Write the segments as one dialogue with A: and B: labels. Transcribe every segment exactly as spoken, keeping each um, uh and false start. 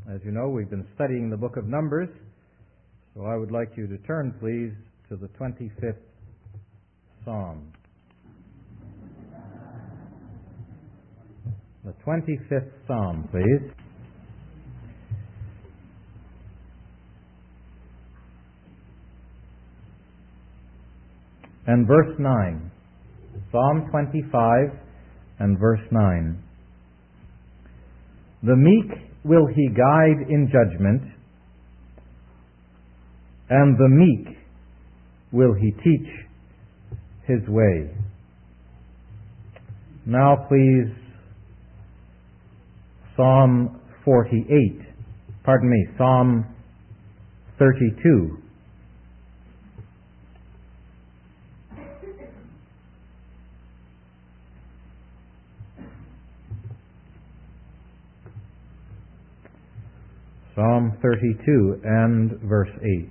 A: As you know, we've been studying the book of Numbers, so I would like you to turn, please, to the twenty-fifth Psalm. The twenty-fifth Psalm, please. And verse nine. Psalm twenty-five and verse nine. The meek will he guide in judgment, and the meek will he teach his way. Now please, Psalm forty-eight, pardon me, Psalm thirty-two. Psalm thirty-two and verse eight.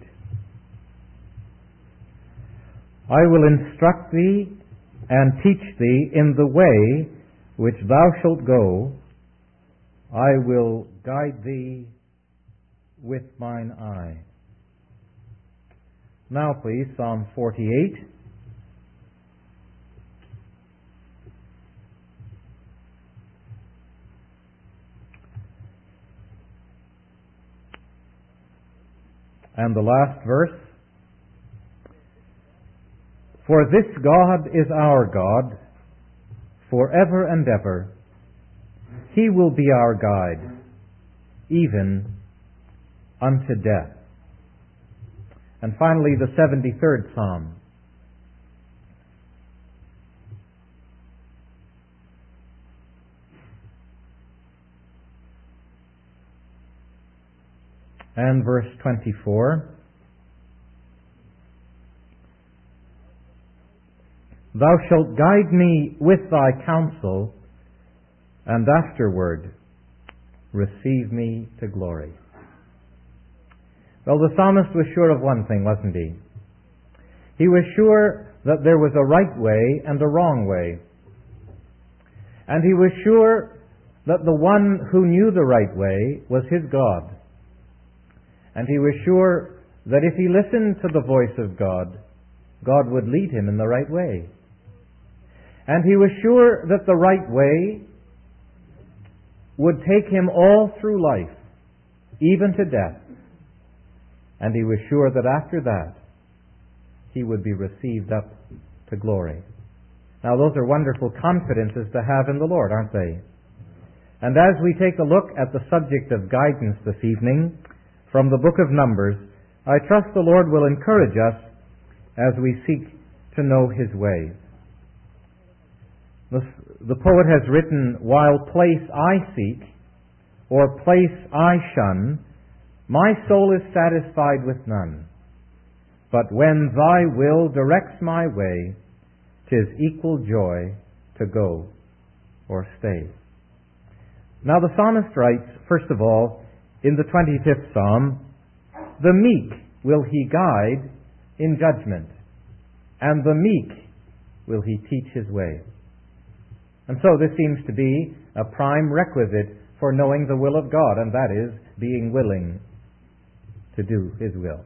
A: I will instruct thee and teach thee in the way which thou shalt go. I will guide thee with mine eye. Now please, Psalm forty-eight. And the last verse. For this God is our God, forever and ever. He will be our guide, even unto death. And finally, the seventy-third Psalm. And verse twenty-four. Thou shalt guide me with thy counsel, and afterward receive me to glory. Well, the psalmist was sure of one thing, wasn't he? He was sure that there was a right way and a wrong way. And he was sure that the one who knew the right way was his God. And he was sure that if he listened to the voice of God, God would lead him in the right way. And he was sure that the right way would take him all through life, even to death. And he was sure that after that, he would be received up to glory. Now, those are wonderful confidences to have in the Lord, aren't they? And as we take a look at the subject of guidance this evening, from the book of Numbers, I trust the Lord will encourage us as we seek to know His ways. The, the poet has written, while place I seek, or place I shun, my soul is satisfied with none. But when thy will directs my way, 'tis equal joy to go or stay. Now the psalmist writes, first of all, in the twenty-fifth Psalm, the meek will he guide in judgment, and the meek will he teach his way. And so this seems to be a prime requisite for knowing the will of God, and that is being willing to do His will.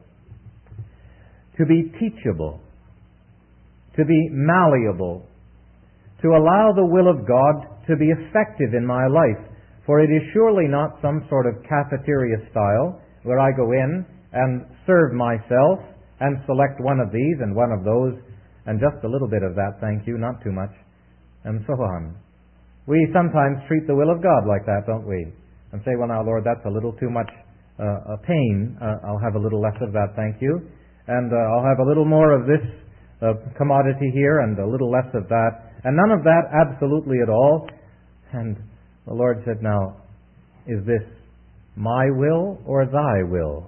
A: To be teachable, to be malleable, to allow the will of God to be effective in my life. For it is surely not some sort of cafeteria style where I go in and serve myself and select one of these and one of those and just a little bit of that, thank you, not too much, and so on. We sometimes treat the will of God like that, don't we? And say, well now, Lord, that's a little too much uh, a pain. Uh, I'll have a little less of that, thank you. And uh, I'll have a little more of this uh, commodity here and a little less of that. And none of that absolutely at all. And the Lord said, now, is this my will or thy will?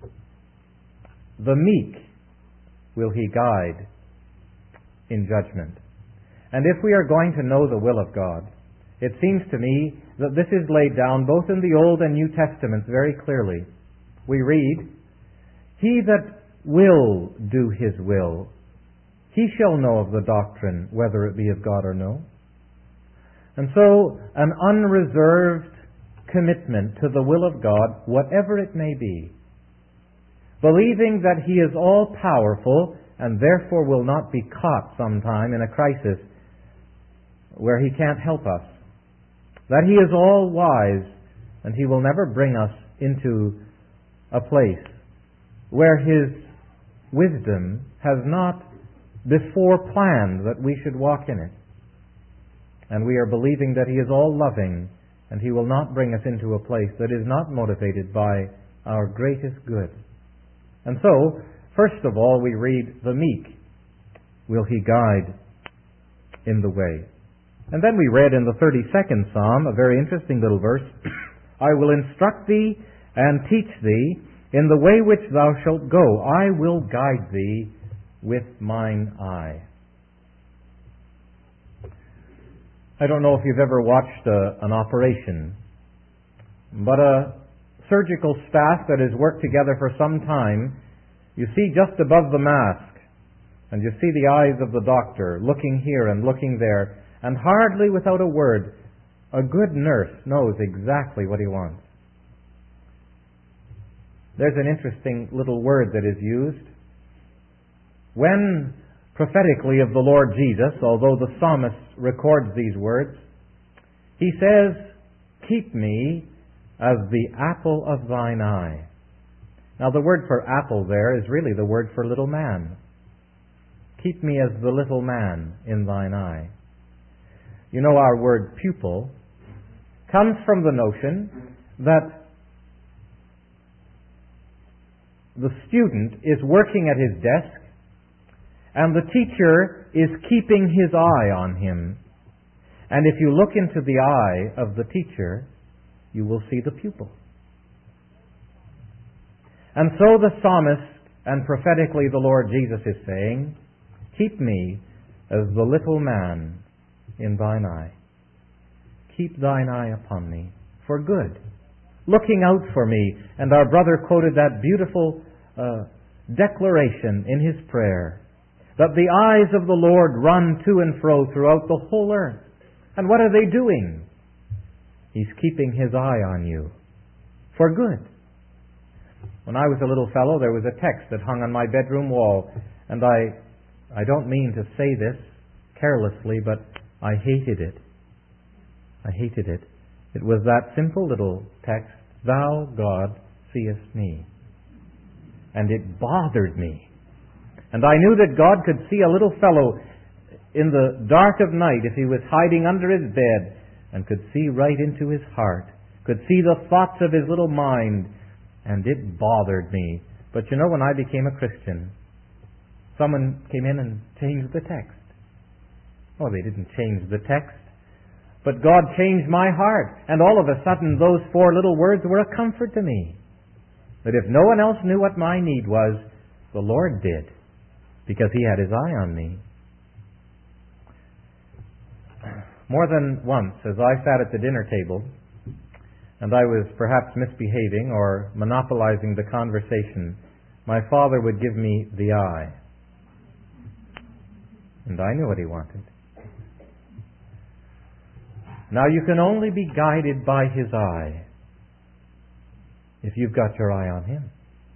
A: The meek will he guide in judgment. And if we are going to know the will of God, it seems to me that this is laid down both in the Old and New Testaments very clearly. We read, he that will do his will, he shall know of the doctrine, whether it be of God or no. And so, an unreserved, commitment to the will of God, whatever it may be, believing that He is all-powerful and therefore will not be caught sometime in a crisis where He can't help us, that He is all-wise and He will never bring us into a place where His wisdom has not before planned that we should walk in it. And we are believing that He is all-loving and He will not bring us into a place that is not motivated by our greatest good. And so, first of all, we read, the meek will He guide in the way. And then we read in the thirty-second Psalm, a very interesting little verse, I will instruct thee and teach thee in the way which thou shalt go. I will guide thee with mine eye. I don't know if you've ever watched a, an operation, but a surgical staff that has worked together for some time, you see just above the mask, and you see the eyes of the doctor looking here and looking there, and hardly without a word, a good nurse knows exactly what he wants. There's an interesting little word that is used. When prophetically of the Lord Jesus, although the psalmist records these words, he says, keep me as the apple of thine eye. Now the word for apple there is really the word for little man. Keep me as the little man in thine eye. You know, our word pupil comes from the notion that the student is working at his desk and the teacher is keeping his eye on him. And if you look into the eye of the teacher, you will see the pupil. And so the psalmist, and prophetically the Lord Jesus is saying, keep me as the little man in thine eye. Keep thine eye upon me for good, looking out for me. And our brother quoted that beautiful uh, declaration in his prayer, that the eyes of the Lord run to and fro throughout the whole earth. And what are they doing? He's keeping His eye on you for good. When I was a little fellow, there was a text that hung on my bedroom wall, and I, I don't mean to say this carelessly, but I hated it. I hated it. It was that simple little text, Thou, God, seest me. And it bothered me. And I knew that God could see a little fellow in the dark of night if he was hiding under his bed, and could see right into his heart, could see the thoughts of his little mind, and it bothered me. But you know, when I became a Christian, someone came in and changed the text. Oh, they didn't change the text, but God changed my heart, and all of a sudden those four little words were a comfort to me. That if no one else knew what my need was, the Lord did, because He had His eye on me. More than once, as I sat at the dinner table, and I was perhaps misbehaving or monopolizing the conversation, my father would give me the eye. And I knew what he wanted. Now you can only be guided by His eye if you've got your eye on Him.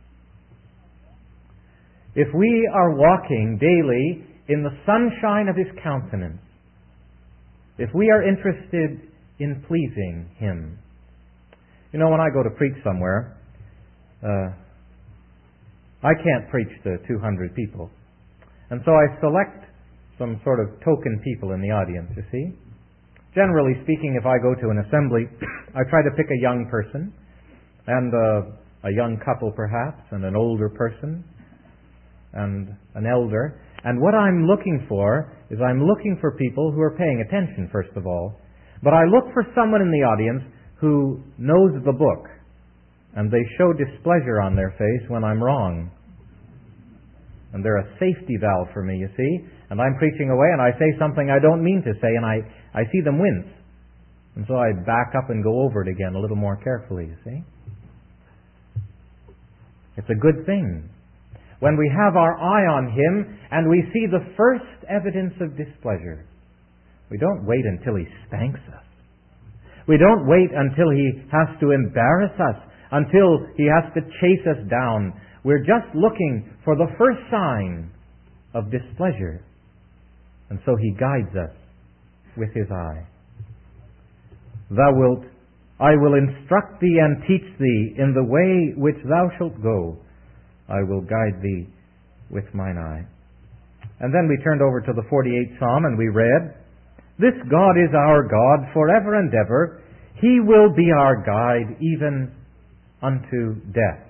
A: If we are walking daily in the sunshine of His countenance, if we are interested in pleasing Him. You know, when I go to preach somewhere, uh, I can't preach to two hundred people. And so I select some sort of token people in the audience, you see. Generally speaking, if I go to an assembly, I try to pick a young person, and uh, a young couple perhaps, and an older person, and an elder. And what I'm looking for is I'm looking for people who are paying attention, first of all. But I look for someone in the audience who knows the book, and they show displeasure on their face when I'm wrong. And they're a safety valve for me, you see. And I'm preaching away, and I say something I don't mean to say, and I, I see them wince. And so I back up and go over it again a little more carefully, you see. It's a good thing when we have our eye on Him and we see the first evidence of displeasure. We don't wait until He spanks us. We don't wait until He has to embarrass us, until He has to chase us down. We're just looking for the first sign of displeasure. And so He guides us with His eye. Thou wilt, I will instruct thee and teach thee in the way which thou shalt go. I will guide thee with mine eye. And then we turned over to the forty-eighth Psalm and we read, This God is our God forever and ever. He will be our guide even unto death.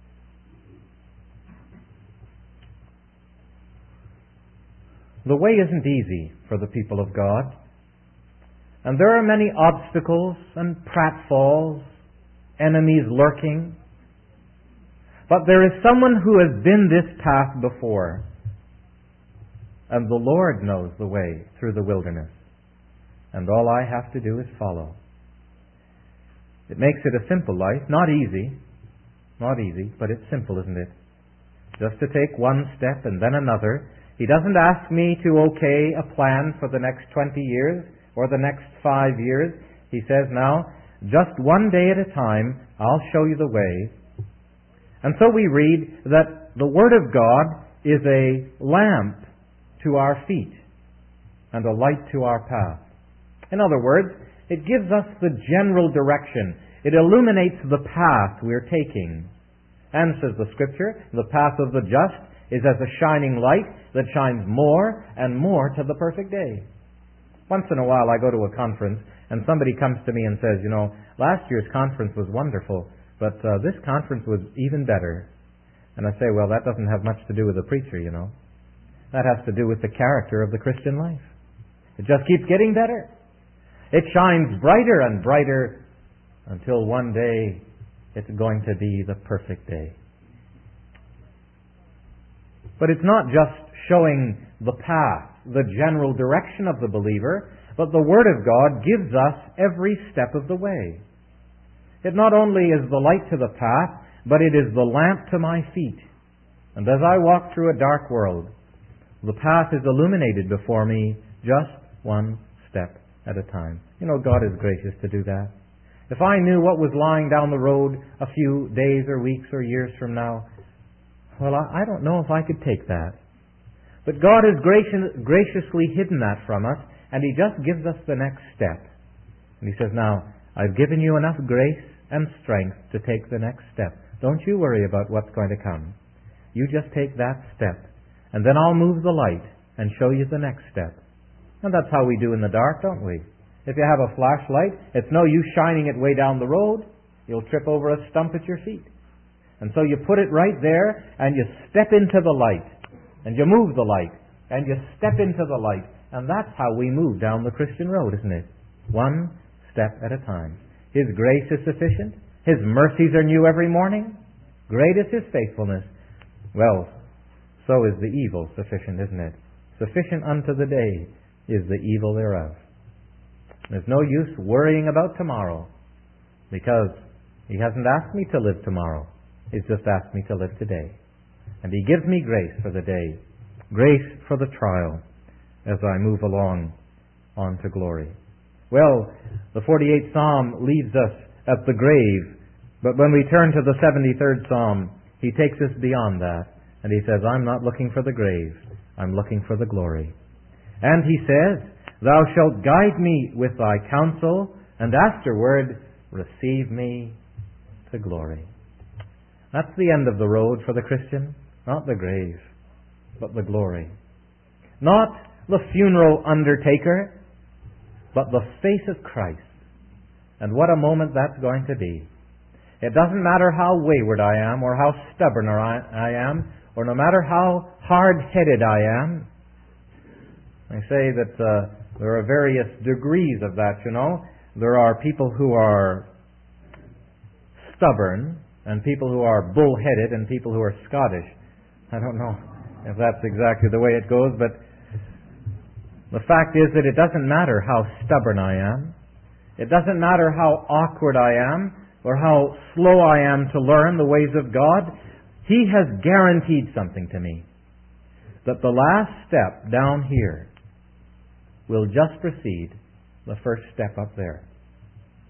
A: The way isn't easy for the people of God. And there are many obstacles and pratfalls, enemies lurking. But there is someone who has been this path before. And the Lord knows the way through the wilderness. And all I have to do is follow. It makes it a simple life. Not easy. Not easy, but it's simple, isn't it? Just to take one step and then another. He doesn't ask me to okay a plan for the next twenty years or the next five years. He says, now, just one day at a time, I'll show you the way. And so we read that the Word of God is a lamp to our feet and a light to our path. In other words, it gives us the general direction. It illuminates the path we're taking. And, says the Scripture, the path of the just is as a shining light that shines more and more to the perfect day. Once in a while I go to a conference and somebody comes to me and says, you know, last year's conference was wonderful, but uh, this conference was even better. And I say, well, that doesn't have much to do with the preacher, you know. That has to do with the character of the Christian life. It just keeps getting better. It shines brighter and brighter until one day it's going to be the perfect day. But it's not just showing the path, the general direction of the believer, but the Word of God gives us every step of the way. It not only is the light to the path, but it is the lamp to my feet. And as I walk through a dark world, the path is illuminated before me just one step at a time. You know, God is gracious to do that. If I knew what was lying down the road a few days or weeks or years from now, well, I don't know if I could take that. But God has graciously hidden that from us, and He just gives us the next step. And He says, now, I've given you enough grace and strength to take the next step. Don't you worry about what's going to come. You just take that step, and then I'll move the light and show you the next step. And that's how we do in the dark, don't we? If you have a flashlight, it's no use shining it way down the road. You'll trip over a stump at your feet. And so you put it right there, and you step into the light, and you move the light, and you step into the light. And that's how we move down the Christian road, isn't it? One step at a time. His grace is sufficient. His mercies are new every morning. Great is His faithfulness. Well, so is the evil sufficient, isn't it? Sufficient unto the day is the evil thereof. There's no use worrying about tomorrow, because He hasn't asked me to live tomorrow. He's just asked me to live today. And He gives me grace for the day, grace for the trial, as I move along on to glory. Well, the forty-eighth Psalm leaves us at the grave, but when we turn to the seventy-third Psalm, he takes us beyond that, and he says, I'm not looking for the grave, I'm looking for the glory. And he says, Thou shalt guide me with thy counsel, and afterward receive me to glory. That's the end of the road for the Christian. Not the grave, but the glory. Not the funeral undertaker, but the face of Christ. And what a moment that's going to be. It doesn't matter how wayward I am, or how stubborn I am, or no matter how hard-headed I am. I say that uh, there are various degrees of that, you know. There are people who are stubborn, and people who are bull-headed, and people who are Scottish. I don't know if that's exactly the way it goes, but the fact is that it doesn't matter how stubborn I am. It doesn't matter how awkward I am, or how slow I am to learn the ways of God. He has guaranteed something to me, that the last step down here will just precede the first step up there.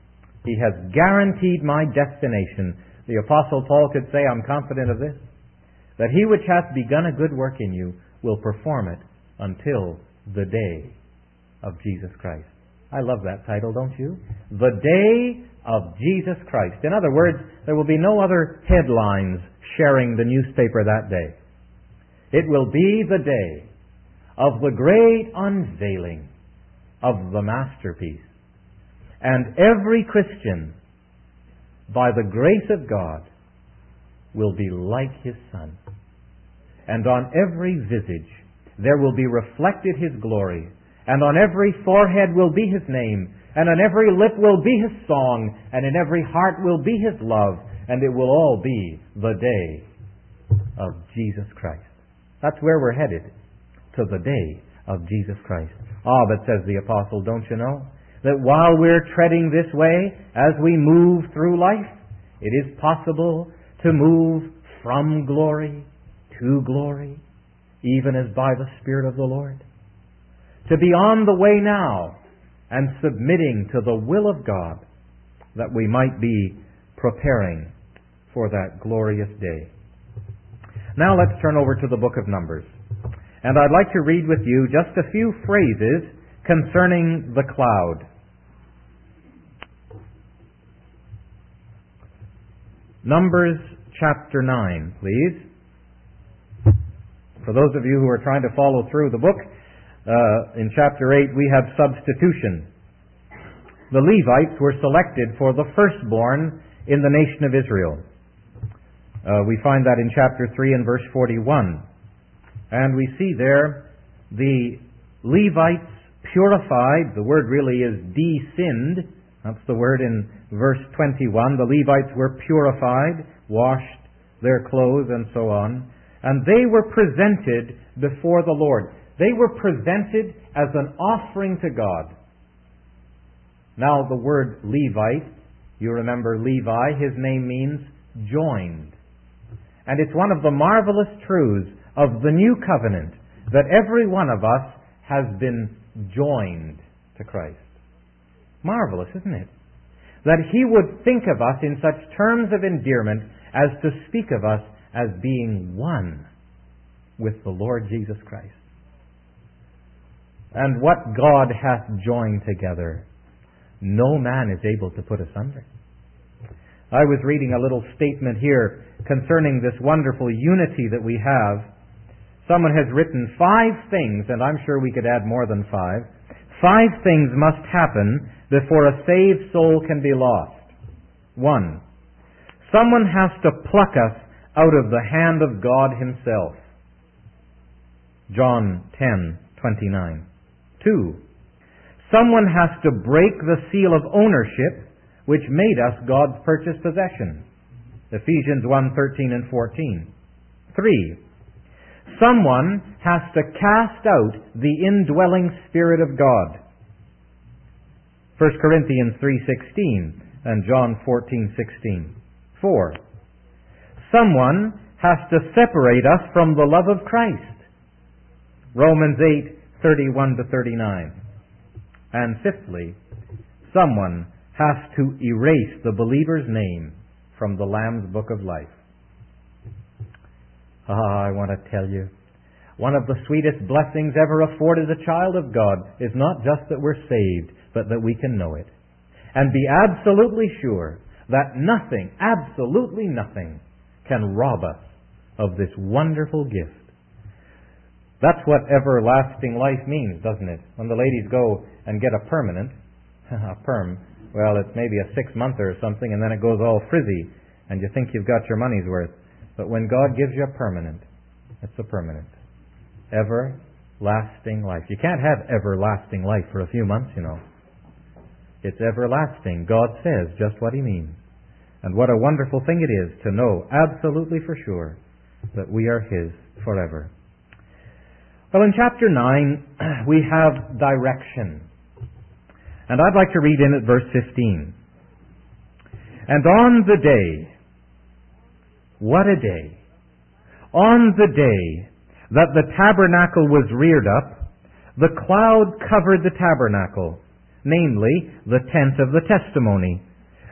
A: He has guaranteed my destination. The Apostle Paul could say, I'm confident of this, that he which hath begun a good work in you will perform it until the day of Jesus Christ. I love that title, don't you? The day of Jesus Christ. In other words, there will be no other headlines sharing the newspaper that day. It will be the day of the great unveiling of the masterpiece. And every Christian, by the grace of God, will be like His Son. And on every visage there will be reflected His glory, and on every forehead will be His name, and on every lip will be His song, and in every heart will be His love, and it will all be the day of Jesus Christ. That's where we're headed, to the day of Jesus Christ. Ah, but says the Apostle, don't you know, that while we're treading this way, as we move through life, it is possible to move from glory to glory, even as by the Spirit of the Lord. To be on the way now and submitting to the will of God, that we might be preparing for that glorious day. Now let's turn over to the book of Numbers. And I'd like to read with you just a few phrases concerning the cloud. Numbers chapter nine, please. For those of you who are trying to follow through the book, uh, in chapter eight we have substitution. The Levites were selected for the firstborn in the nation of Israel. Uh, we find that in chapter three and verse forty-one. And we see there the Levites purified. The word really is de-sinned. That's the word in verse twenty-one. The Levites were purified, washed their clothes and so on. And they were presented before the Lord. They were presented as an offering to God. Now the word Levite, you remember Levi, his name means joined. And it's one of the marvelous truths of the new covenant that every one of us has been joined to Christ. Marvelous, isn't it? That He would think of us in such terms of endearment as to speak of us as being one with the Lord Jesus Christ. And what God hath joined together, no man is able to put asunder. I was reading a little statement here concerning this wonderful unity that we have. Someone has written five things, and I'm sure we could add more than five. Five things must happen before a saved soul can be lost. One, someone has to pluck us out of the hand of God Himself. John ten twenty-nine. Two, someone has to break the seal of ownership which made us God's purchased possession. Ephesians one thirteen and fourteen. Three, someone has to cast out the indwelling Spirit of God. First Corinthians three sixteen and John fourteen sixteen. Four, someone has to separate us from the love of Christ. Romans eight thirty-one to thirty-nine. And fifthly, someone has to erase the believer's name from the Lamb's book of life. Ah, I want to tell you, one of the sweetest blessings ever afforded a child of God is not just that we're saved, but that we can know it. And be absolutely sure that nothing, absolutely nothing, can rob us of this wonderful gift. That's what everlasting life means, doesn't it? When the ladies go and get a permanent, a perm, well, it's maybe a six-monther or something, and then it goes all frizzy, and you think you've got your money's worth. But when God gives you a permanent, it's a permanent. Everlasting life. You can't have everlasting life for a few months, you know. It's everlasting. God says just what He means. And what a wonderful thing it is to know absolutely for sure that we are His forever. Well, in chapter nine, we have direction. And I'd like to read in at verse fifteen. And on the day, what a day, on the day that the tabernacle was reared up, the cloud covered the tabernacle, namely the tent of the testimony,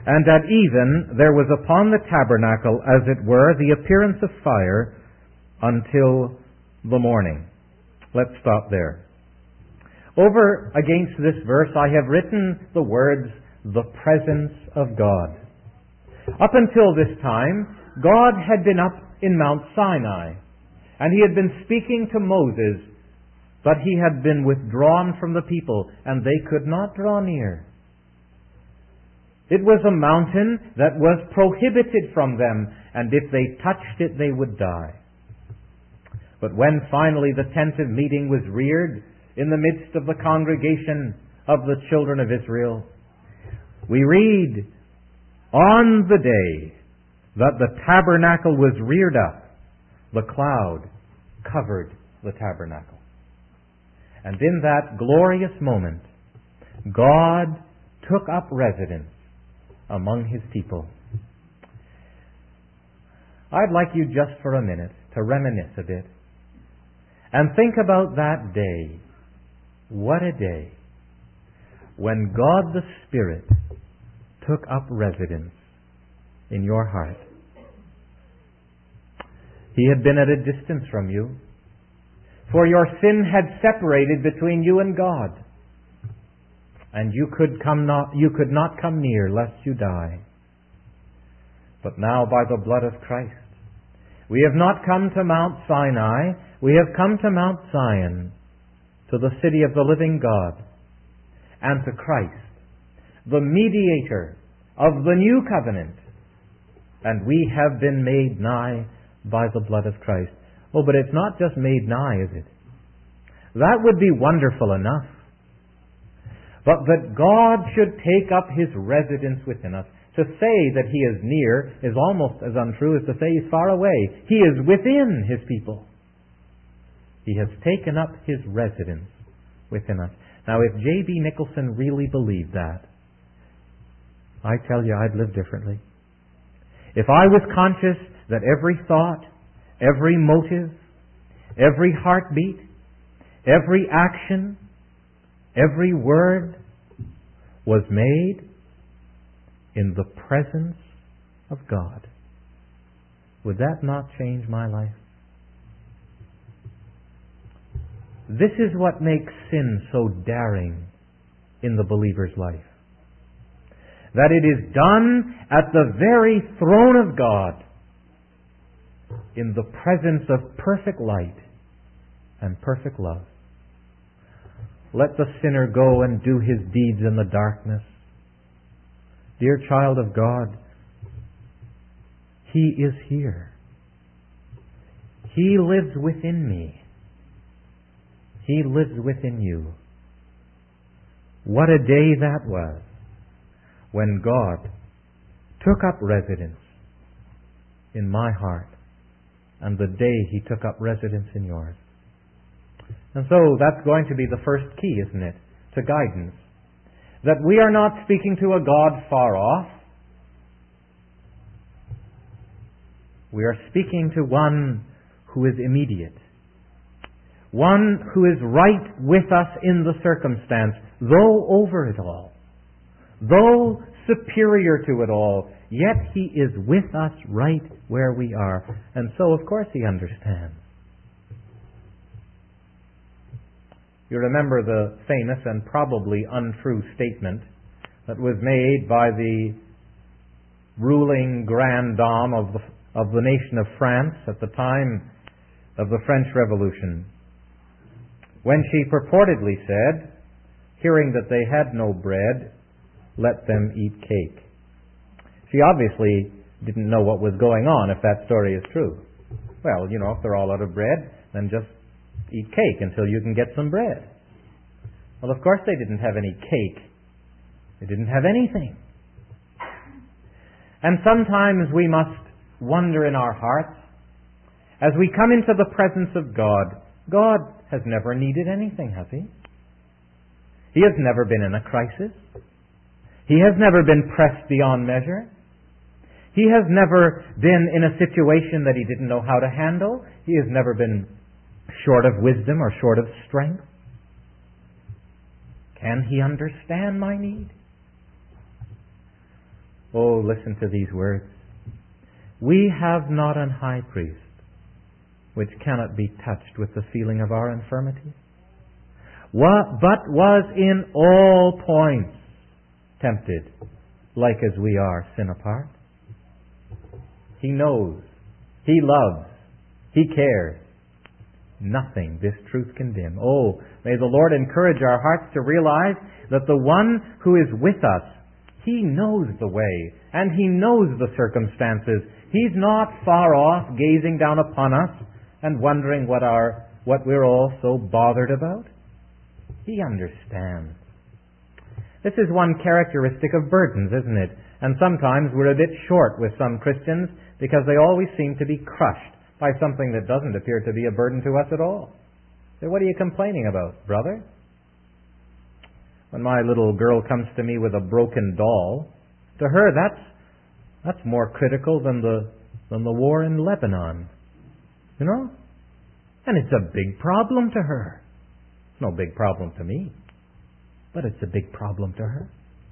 A: And at even there was upon the tabernacle, as it were, the appearance of fire until the morning. Let's stop there. Over against this verse I have written the words, the presence of God. Up until this time, God had been up in Mount Sinai, and He had been speaking to Moses, but He had been withdrawn from the people, and they could not draw near. It was a mountain that was prohibited from them, and if they touched it, they would die. But when finally the tent of meeting was reared in the midst of the congregation of the children of Israel, we read, on the day that the tabernacle was reared up, the cloud covered the tabernacle. And in that glorious moment, God took up residence among His people. I'd like you just for a minute to reminisce a bit and think about that day. What a day when God the Spirit took up residence in your heart. He had been at a distance from you, for your sin had separated between you and God, and you could come not you could not come near lest you die. But now by the blood of Christ, we have not come to Mount Sinai, we have come to Mount Zion, to the city of the living God, and to Christ, the mediator of the new covenant, and we have been made nigh by the blood of Christ. Oh, but it's not just made nigh, is it? That would be wonderful enough. But that God should take up His residence within us. To say that He is near is almost as untrue as to say He's far away. He is within His people. He has taken up His residence within us. Now, if J B Nicholson really believed that, I tell you, I'd live differently. If I was conscious that every thought, every motive, every heartbeat, every action, every word was made in the presence of God, would that not change my life? This is what makes sin so daring in the believer's life. That it is done at the very throne of God, in the presence of perfect light and perfect love. Let the sinner go and do his deeds in the darkness. Dear child of God, He is here. He lives within me. He lives within you. What a day that was when God took up residence in my heart, and the day He took up residence in yours. And so that's going to be the first key, isn't it, to guidance. That we are not speaking to a God far off. We are speaking to one who is immediate. One who is right with us in the circumstance, though over it all. Though superior to it all, yet He is with us right where we are. And so, of course, He understands. You remember the famous and probably untrue statement that was made by the ruling grande dame of the, of the nation of France at the time of the French Revolution, when she purportedly said, hearing that they had no bread, let them eat cake. She obviously didn't know what was going on, if that story is true. Well, you know, if they're all out of bread, then just eat cake until you can get some bread. Well, of course they didn't have any cake. They didn't have anything. And sometimes we must wonder in our hearts, as we come into the presence of God, God has never needed anything, has He? He has never been in a crisis. He has never been pressed beyond measure. He has never been in a situation that He didn't know how to handle. He has never been short of wisdom or short of strength. Can He understand my need? Oh, listen to these words. We have not an high priest which cannot be touched with the feeling of our infirmities, but was in all points tempted, like as we are, sin apart. He knows, He loves, He cares. Nothing this truth can dim. Oh, may the Lord encourage our hearts to realize that the one who is with us, He knows the way, and He knows the circumstances. He's not far off, gazing down upon us and wondering what our what we're all so bothered about. He understands. This is one characteristic of burdens, isn't it? And sometimes we're a bit short with some Christians because they always seem to be crushed by something that doesn't appear to be a burden to us at all. So what are you complaining about, brother? When my little girl comes to me with a broken doll, to her that's that's more critical than the than the war in Lebanon. You know? And it's a big problem to her. It's no big problem to me, but it's a big problem to her.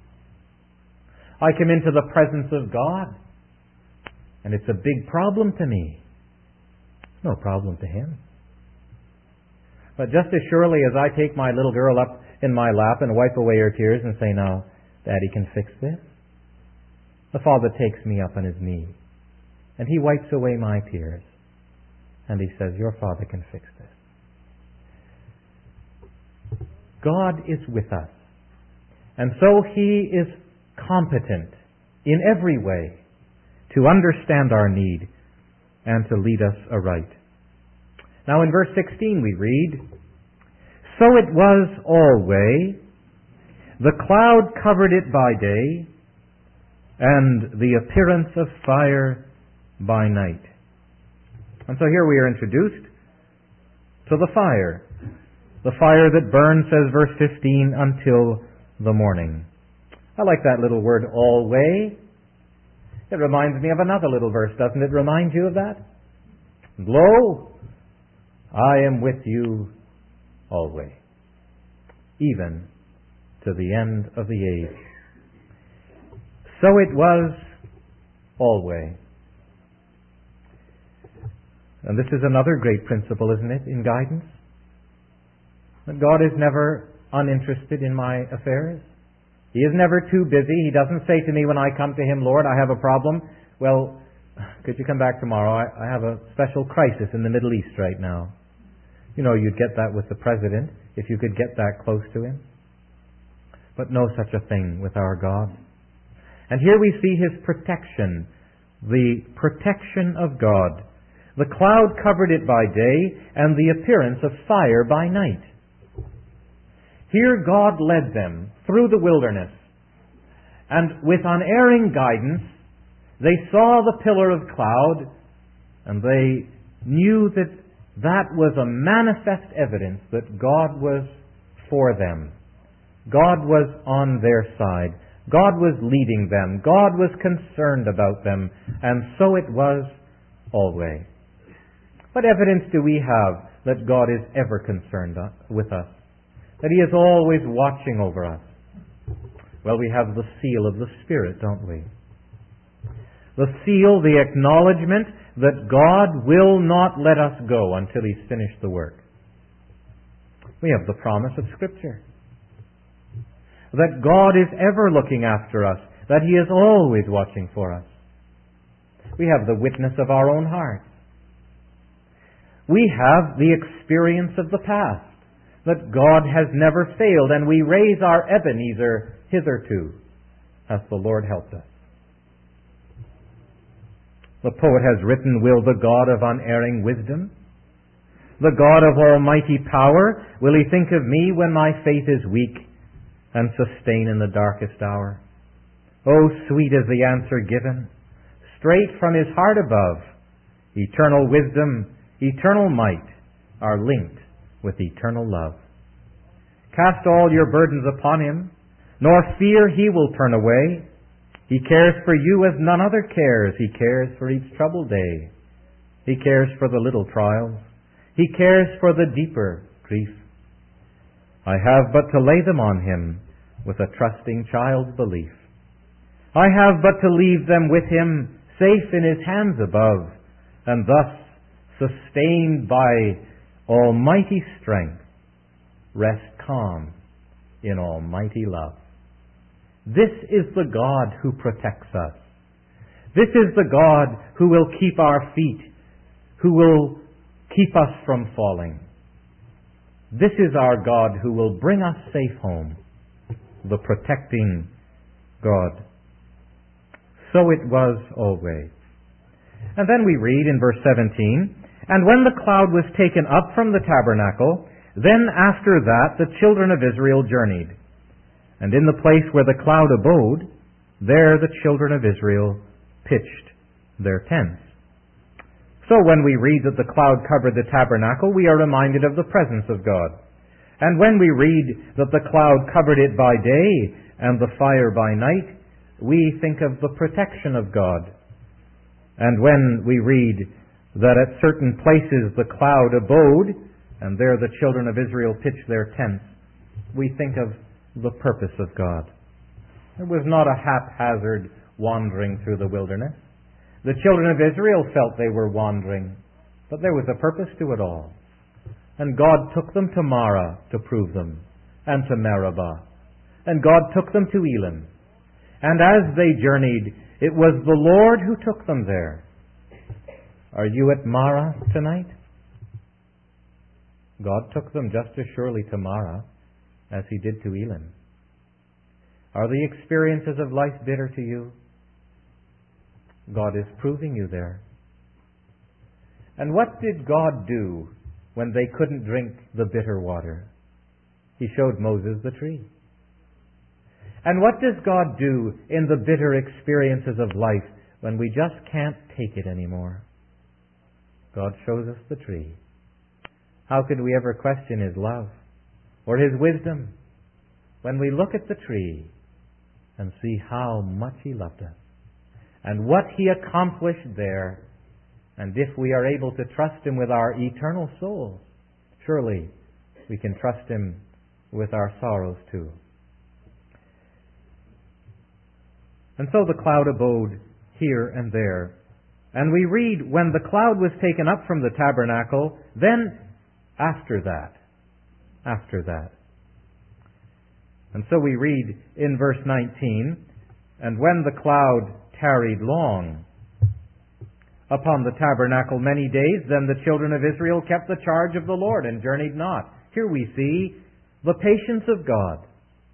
A: I come into the presence of God, and it's a big problem to me. It's no problem to Him. But just as surely as I take my little girl up in my lap and wipe away her tears and say, "Now, Daddy can fix this," the Father takes me up on His knee, and He wipes away my tears, and He says, "Your Father can fix this." God is with us, and so He is competent in every way to understand our need and to lead us aright. Now in verse sixteen we read, "So it was always, the cloud covered it by day, and the appearance of fire by night." And so here we are introduced to the fire. The fire that burns, says verse fifteen, until the morning. I like that little word, alway. It reminds me of another little verse, doesn't it remind you of that? "Lo, I am with you always, even to the end of the age." So it was always. And this is another great principle, isn't it, in guidance? That God is never uninterested in my affairs. He is never too busy. He doesn't say to me when I come to Him, "Lord, I have a problem." "Well, could you come back tomorrow? I, I have a special crisis in the Middle East right now." You know, you'd get that with the President if you could get that close to Him. But no such a thing with our God. And here we see His protection, the protection of God. "The cloud covered it by day, and the appearance of fire by night." Here God led them through the wilderness, and with unerring guidance, they saw the pillar of cloud, and they knew that that was a manifest evidence that God was for them. God was on their side. God was leading them. God was concerned about them. And so it was always. What evidence do we have that God is ever concerned with us? That He is always watching over us? Well, we have the seal of the Spirit, don't we? The seal, the acknowledgement that God will not let us go until He's finished the work. We have the promise of Scripture that God is ever looking after us, that He is always watching for us. We have the witness of our own hearts. We have the experience of the past, that God has never failed, and we raise our Ebenezer hitherto, as the Lord helped us. The poet has written, "Will the God of unerring wisdom, the God of almighty power, will He think of me when my faith is weak and sustain in the darkest hour? Oh, sweet is the answer given, straight from His heart above. Eternal wisdom, eternal might are linked with eternal love. Cast all your burdens upon Him, nor fear He will turn away. He cares for you as none other cares. He cares for each troubled day. He cares for the little trials. He cares for the deeper grief. I have but to lay them on Him with a trusting child's belief. I have but to leave them with him, safe in his hands above, and thus, sustained by almighty strength, rest calm in almighty love. This is the God who protects us. This is the God who will keep our feet, who will keep us from falling. This is our God who will bring us safe home, the protecting God. So it was always. And then we read in verse seventeen, "And when the cloud was taken up from the tabernacle, then after that the children of Israel journeyed. And in the place where the cloud abode, there the children of Israel pitched their tents." So when we read that the cloud covered the tabernacle, we are reminded of the presence of God. And when we read that the cloud covered it by day and the fire by night, we think of the protection of God. And when we read that at certain places the cloud abode, and there the children of Israel pitched their tents, we think of the purpose of God. It was not a haphazard wandering through the wilderness. The children of Israel felt they were wandering, but there was a purpose to it all. And God took them to Marah to prove them, and to Meribah. And God took them to Elim. And as they journeyed, it was the Lord who took them there. Are you at Marah tonight? God took them just as surely to Marah as he did to Elim. Are the experiences of life bitter to you? God is proving you there. And what did God do when they couldn't drink the bitter water? He showed Moses the tree. And what does God do in the bitter experiences of life when we just can't take it anymore? God shows us the tree. How could we ever question His love or His wisdom when we look at the tree and see how much He loved us and what He accomplished there? And if we are able to trust Him with our eternal souls, surely we can trust Him with our sorrows too. And so the cloud abode here and there. And we read, when the cloud was taken up from the tabernacle, then after that, after that. And so we read in verse nineteen, and when the cloud tarried long upon the tabernacle many days, then the children of Israel kept the charge of the Lord and journeyed not. Here we see the patience of God.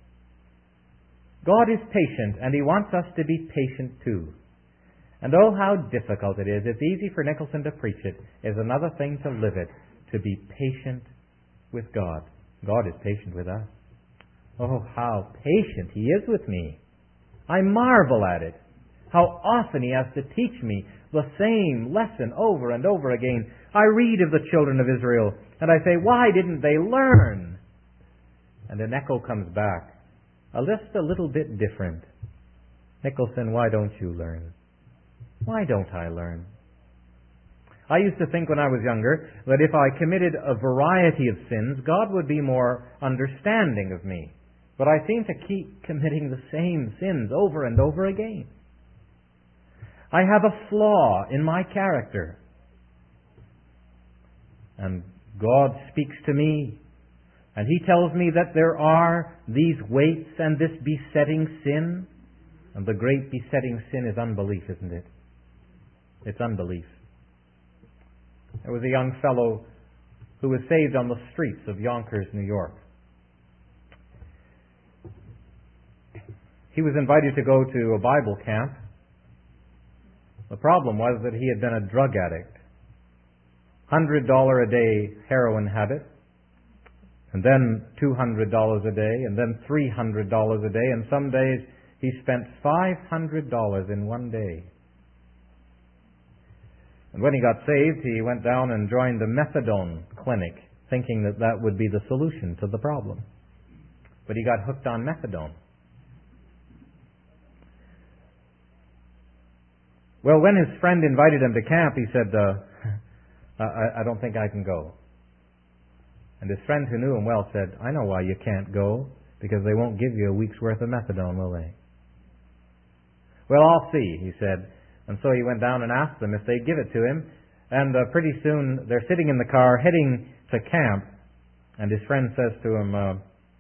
A: God is patient, and He wants us to be patient too. And oh, how difficult it is. It's easy for Nicholson to preach it. It's another thing to live it, to be patient with God. God is patient with us. Oh, how patient He is with me. I marvel at it. How often He has to teach me the same lesson over and over again. I read of the children of Israel, and I say, why didn't they learn? And an echo comes back. A just a little bit different. Nicholson, why don't you learn? Why don't I learn? I used to think when I was younger that if I committed a variety of sins, God would be more understanding of me. But I seem to keep committing the same sins over and over again. I have a flaw in my character. And God speaks to me, and He tells me that there are these weights and this besetting sin. And the great besetting sin is unbelief, isn't it? It's unbelief. There was a young fellow who was saved on the streets of Yonkers, New York. He was invited to go to a Bible camp. The problem was that he had been a drug addict. one hundred dollars a day heroin habit, and then two hundred dollars a day, and then three hundred dollars a day, and some days he spent five hundred dollars in one day. And when he got saved, he went down and joined a methadone clinic, thinking that that would be the solution to the problem. But he got hooked on methadone. Well, when his friend invited him to camp, he said, uh, I, I don't think I can go. And his friend who knew him well said, I know why you can't go, because they won't give you a week's worth of methadone, will they? Well, I'll see, he said. And so he went down and asked them if they'd give it to him. And uh, pretty soon they're sitting in the car heading to camp. And his friend says to him, uh,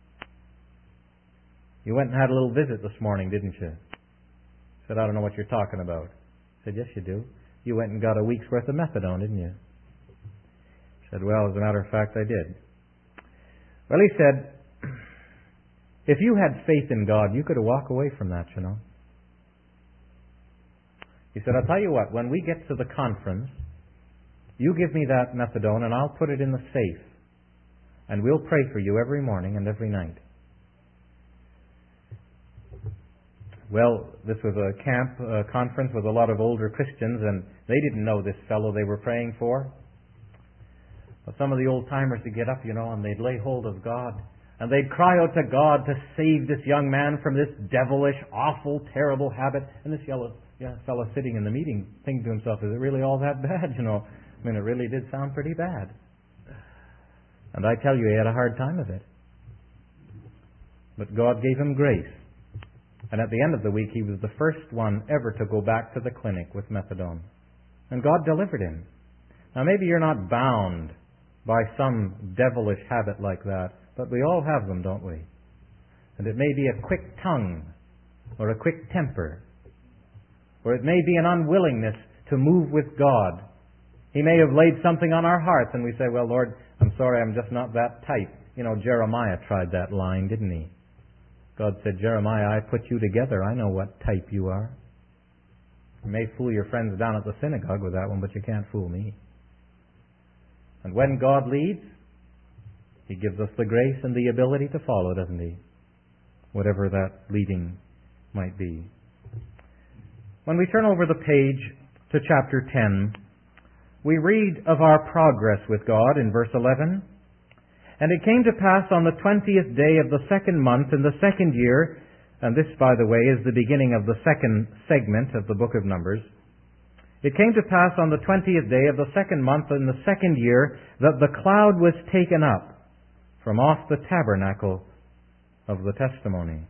A: you went and had a little visit this morning, didn't you? He said, I don't know what you're talking about. He said, yes, you do. You went and got a week's worth of methadone, didn't you? He said, well, as a matter of fact, I did. Well, he said, if you had faith in God, you could have walked away from that, you know. He said, I'll tell you what, when we get to the conference, you give me that methadone and I'll put it in the safe. And we'll pray for you every morning and every night. Well, this was a camp uh, conference with a lot of older Christians, and they didn't know this fellow they were praying for. But some of the old-timers would get up, you know, and they'd lay hold of God. And they'd cry out to God to save this young man from this devilish, awful, terrible habit. And this yellow, yeah, fellow sitting in the meeting thinking to himself, is it really all that bad, you know? I mean, it really did sound pretty bad. And I tell you, he had a hard time of it. But God gave him grace. And at the end of the week, he was the first one ever to go back to the clinic with methadone. And God delivered him. Now, maybe you're not bound by some devilish habit like that, but we all have them, don't we? And it may be a quick tongue, or a quick temper, or it may be an unwillingness to move with God. He may have laid something on our hearts, and we say, well, Lord, I'm sorry, I'm just not that type. You know, Jeremiah tried that line, didn't he? God said, Jeremiah, I put you together. I know what type you are. You may fool your friends down at the synagogue with that one, but you can't fool me. And when God leads, He gives us the grace and the ability to follow, doesn't He? Whatever that leading might be. When we turn over the page to chapter ten, we read of our progress with God in verse eleven. And it came to pass on the twentieth day of the second month in the second year, and this, by the way, is the beginning of the second segment of the book of Numbers. It came to pass on the twentieth day of the second month in the second year that the cloud was taken up from off the tabernacle of the testimony.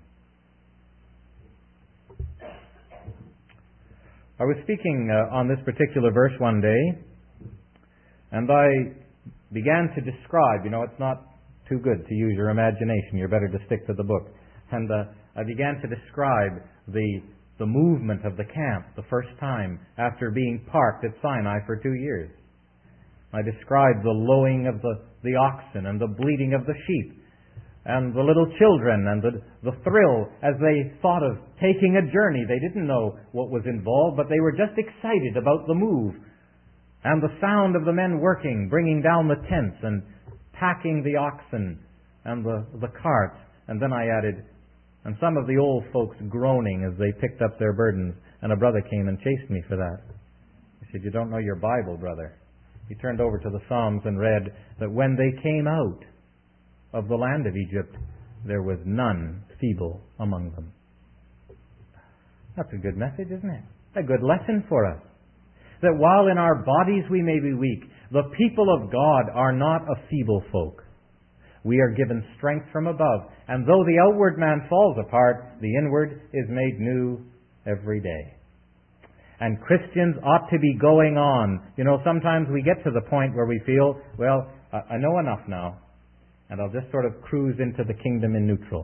A: I was speaking uh, on this particular verse one day, and I began to describe, you know, it's not too good to use your imagination, you're better to stick to the book. And uh, I began to describe the the movement of the camp the first time after being parked at Sinai for two years. I described the lowing of the, the oxen and the bleating of the sheep and the little children and the, the thrill as they thought of taking a journey. They didn't know what was involved, but they were just excited about the move. And the sound of the men working, bringing down the tents and packing the oxen and the, the carts. And then I added, and some of the old folks groaning as they picked up their burdens. And a brother came and chased me for that. He said, you don't know your Bible, brother. He turned over to the Psalms and read that when they came out of the land of Egypt, there was none feeble among them. That's a good message, isn't it? A good lesson for us. That while in our bodies we may be weak, the people of God are not a feeble folk. We are given strength from above. And though the outward man falls apart, the inward is made new every day. And Christians ought to be going on. You know, sometimes we get to the point where we feel, well, I know enough now, and I'll just sort of cruise into the kingdom in neutral.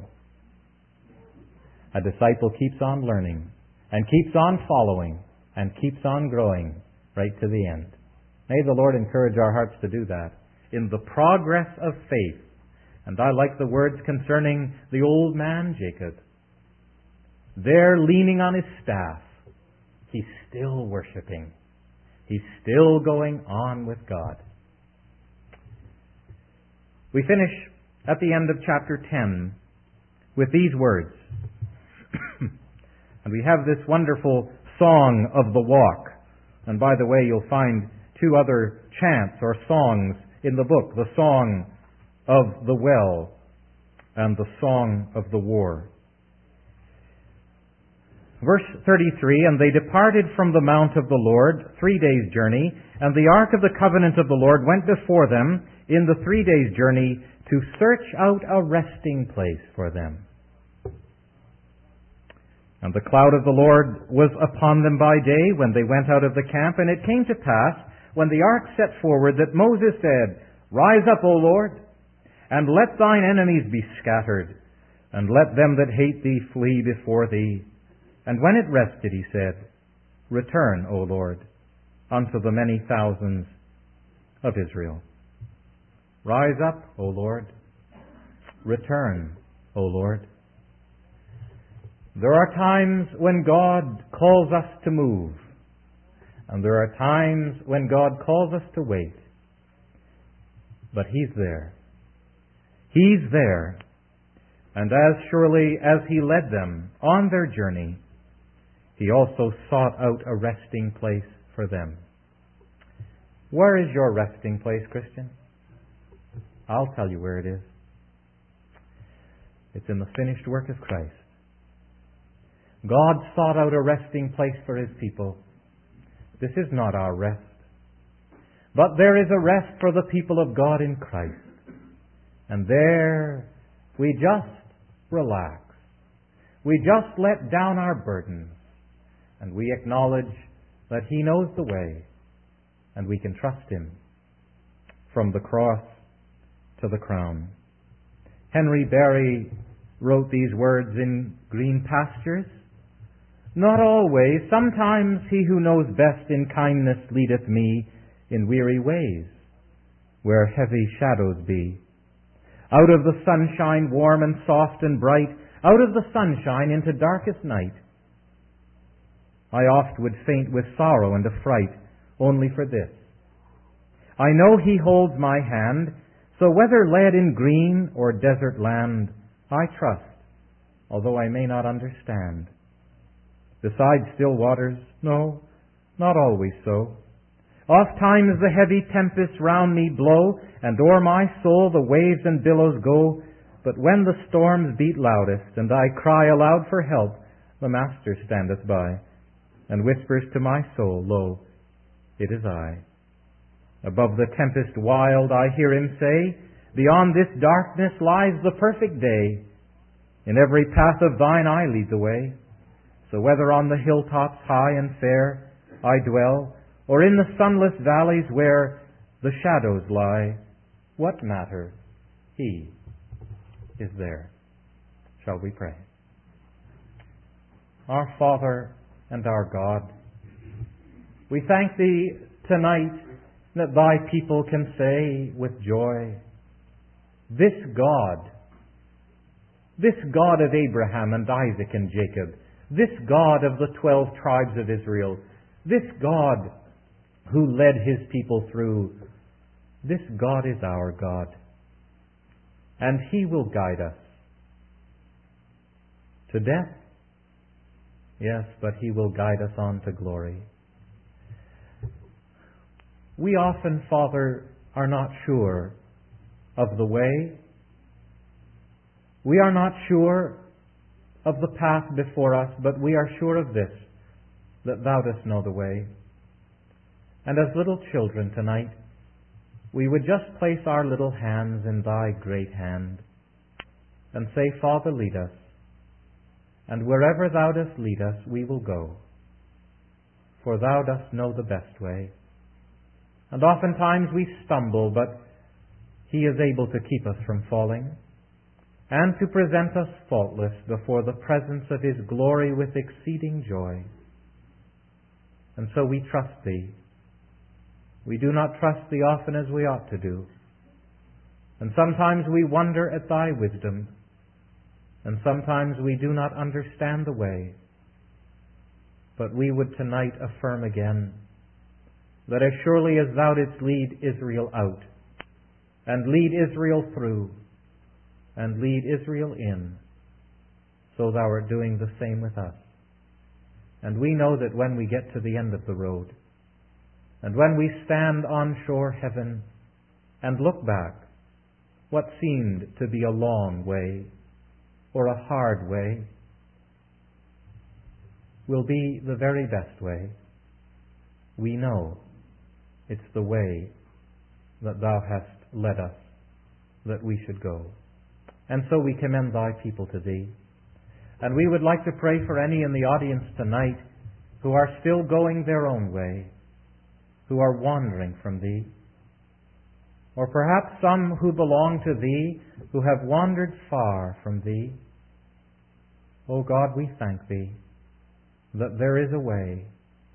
A: A disciple keeps on learning, and keeps on following, and keeps on growing right to the end. May the Lord encourage our hearts to do that in the progress of faith. And I like the words concerning the old man, Jacob. There, leaning on his staff, he's still worshiping. He's still going on with God. We finish at the end of chapter ten with these words. And we have this wonderful song of the walk. And by the way, you'll find two other chants or songs in the book. The song of the well and the song of the war. Verse thirty-three, and they departed from the mount of the Lord, three days' journey, and the ark of the covenant of the Lord went before them in the three days' journey to search out a resting place for them. And the cloud of the Lord was upon them by day when they went out of the camp. And it came to pass, when the ark set forward, that Moses said, Rise up, O Lord, and let thine enemies be scattered, and let them that hate thee flee before thee. And when it rested, he said, Return, O Lord, unto the many thousands of Israel. Rise up, O Lord. Return, O Lord. There are times when God calls us to move, and there are times when God calls us to wait. But He's there. He's there. And as surely as He led them on their journey, He also sought out a resting place for them. Where is your resting place, Christian? I'll tell you where it is. It's in the finished work of Christ. God sought out a resting place for His people. This is not our rest. But there is a rest for the people of God in Christ. And there we just relax. We just let down our burdens. And we acknowledge that He knows the way. And we can trust Him. From the cross to the crown. Henry Barry wrote these words in Green Pastures. Not always, sometimes He who knows best in kindness leadeth me in weary ways, where heavy shadows be. Out of the sunshine warm and soft and bright, out of the sunshine into darkest night. I oft would faint with sorrow and affright, only for this. I know He holds my hand, so whether led in green or desert land, I trust, although I may not understand. Beside still waters, no, not always so. Oft times the heavy tempests round me blow, and o'er my soul the waves and billows go. But when the storms beat loudest, and I cry aloud for help, the Master standeth by, and whispers to my soul, Lo, it is I. Above the tempest wild I hear Him say, Beyond this darkness lies the perfect day. In every path of thine I lead the way. So whether on the hilltops high and fair I dwell, or in the sunless valleys where the shadows lie, what matter? He is there. Shall we pray? Our Father and our God, we thank Thee tonight that Thy people can say with joy, This God, this God of Abraham and Isaac and Jacob, this God of the twelve tribes of Israel, this God who led His people through, this God is our God. And He will guide us to death. Yes, but He will guide us on to glory. We often, Father, are not sure of the way. We are not sure of the path before us, but we are sure of this, that Thou dost know the way. And as little children tonight, we would just place our little hands in Thy great hand and say, Father, lead us. And wherever Thou dost lead us, we will go. For Thou dost know the best way. And oftentimes we stumble, but He is able to keep us from falling and to present us faultless before the presence of His glory with exceeding joy. And so we trust Thee. We do not trust Thee often as we ought to do. And sometimes we wonder at Thy wisdom, and sometimes we do not understand the way. But we would tonight affirm again that as surely as Thou didst lead Israel out, and lead Israel through, and lead Israel in, so Thou art doing the same with us. And we know that when we get to the end of the road, and when we stand on shore heaven and look back, what seemed to be a long way or a hard way will be the very best way. We know it's the way that Thou hast led us, that we should go. And so we commend Thy people to Thee. And we would like to pray for any in the audience tonight who are still going their own way, who are wandering from Thee. Or perhaps some who belong to Thee, who have wandered far from Thee. O God, we thank Thee that there is a way,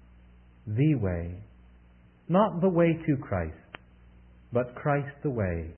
A: the way, not the way to Christ, but Christ the way,